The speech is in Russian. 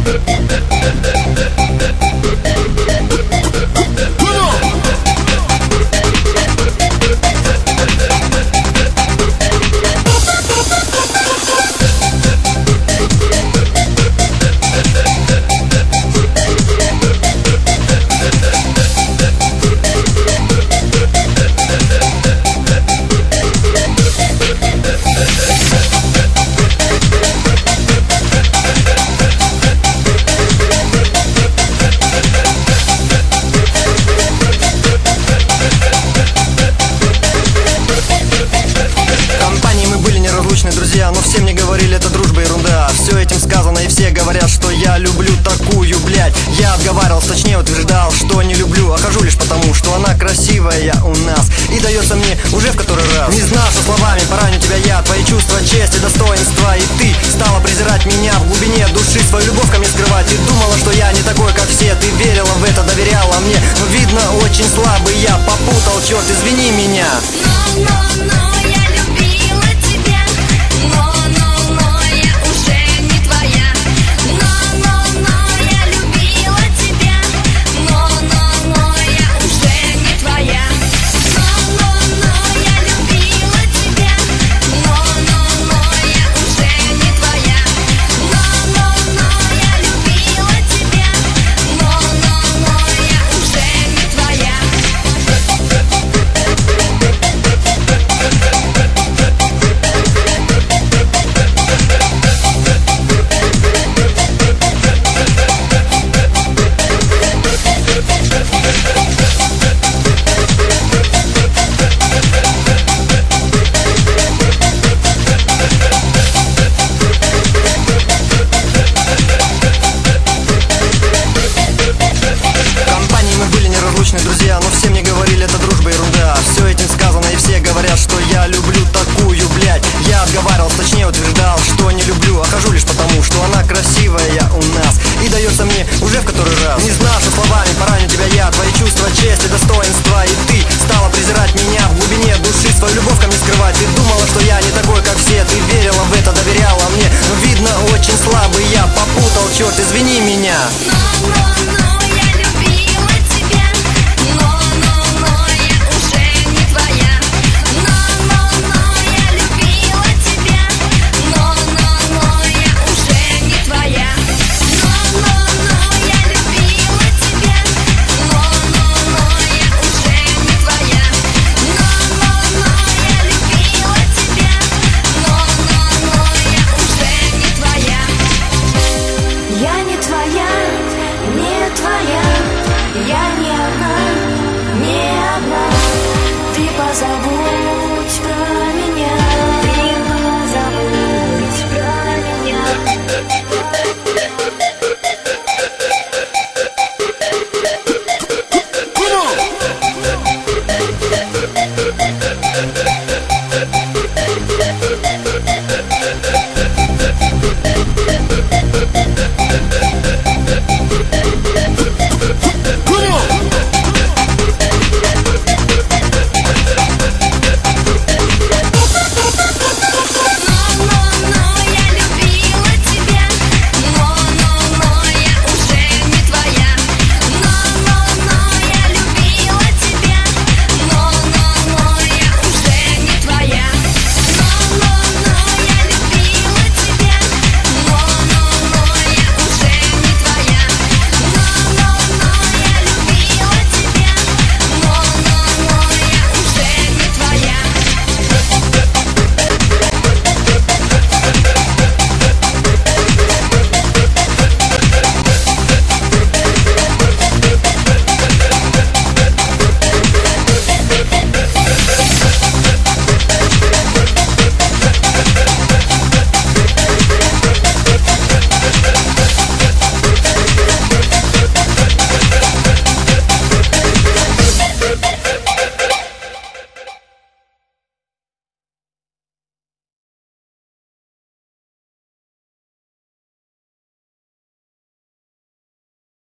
Друзья, но все мне говорили, это дружба ерунда. Все этим сказано, и все говорят, что я люблю такую, блядь. Я отговаривался, точнее утверждал, что не люблю, а хожу лишь потому, что она красивая у нас. И дается мне уже в который раз. Не знал, что словами пораню тебя я, твои чувства, честь и достоинства. И ты стала презирать меня в глубине души, свою любовь ко мне скрывать. И думала, что я не такой, как все. Ты верила в это, доверяла мне, но видно, очень слабый я. Попутал, черт, извини меня. Друзья, но все мне говорили, это дружба ерунда. Все этим сказано, и все говорят, что я люблю такую, блядь. Я отговаривался, точнее утверждал, что не люблю, а хожу лишь потому, что она красивая у нас. И дается мне уже в который раз. Не знал, что словами пораню тебя я, твои чувства, честь и достоинства. И ты стала презирать меня в глубине души, свою любовь ко мне скрывать. Ты думала, что я не такой, как все. Ты верила в это, доверяла мне, но видно, очень слабый я. Попутал, черт, извини меня. Забудь про меня, ты забудь про меня.